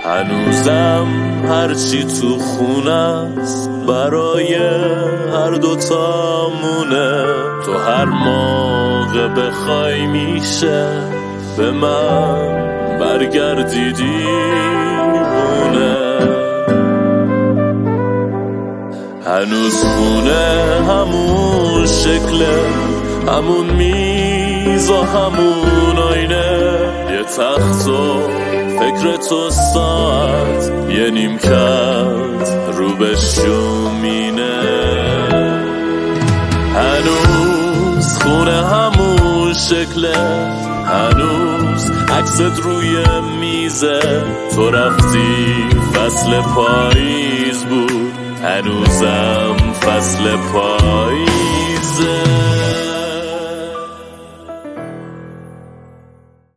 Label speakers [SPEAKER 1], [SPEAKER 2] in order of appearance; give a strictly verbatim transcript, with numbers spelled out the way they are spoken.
[SPEAKER 1] هنوزم هرچی تو خونه است برای هر دوتامونه. تو هر موقع بخوای میشه به من برگردی دیوونه. هنوز خونه همون شکله، همون میز و همون آینه، یه تخت و فکر تو ساعت، یه نیمکت رو به شومینه. هنوز خونه همون شکله، هنوز عکست روی میزه. تو رفتی فصل پاییز بود، هنوزم فصل پاییزه.